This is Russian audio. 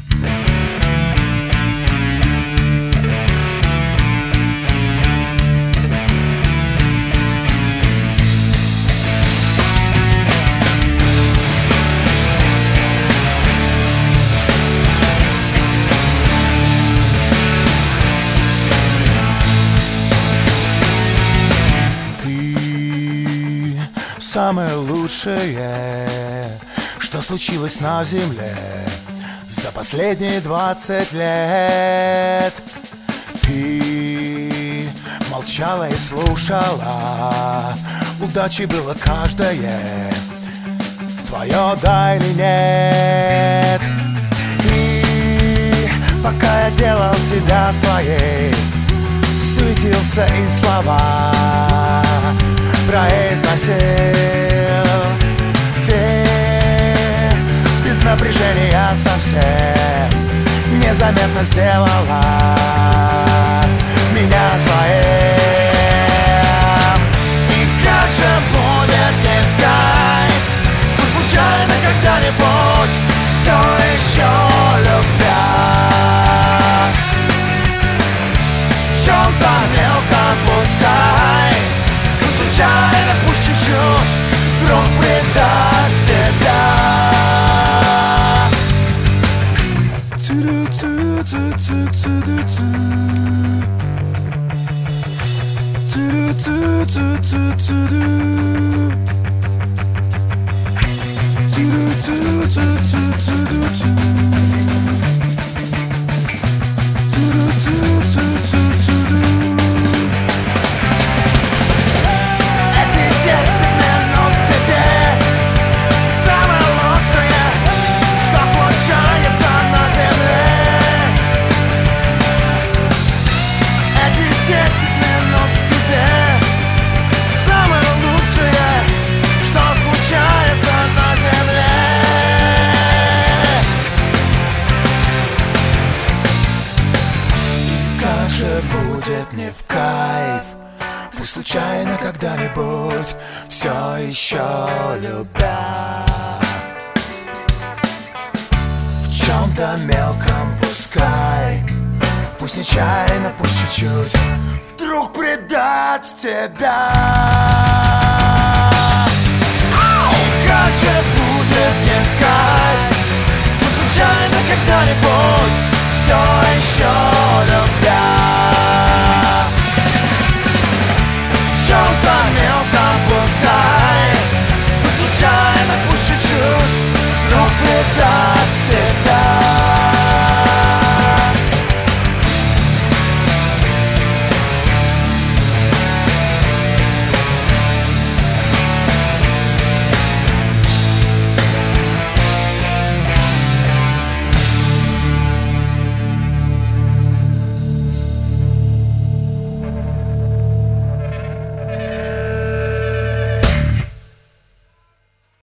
Самое лучшее, что случилось на земле за последние 20 лет. Ты молчала и слушала, удачей было каждое, твое да или нет. И пока я делал тебя своей, суетился и слова произносил ты без напряжения совсем, незаметно сделала меня своим. И как же будет не в кайф, пусть случайно когда-нибудь, все еще любя, в чем-то мелком пускай, случайно, пусть чуть-чуть, вдруг предать тебя. Будет не в кайф, пусть случайно когда-нибудь, все еще любя, в чем-то мелком пускай, пусть нечаянно, пусть чуть-чуть, вдруг предать тебя. Как же будет не в кайф,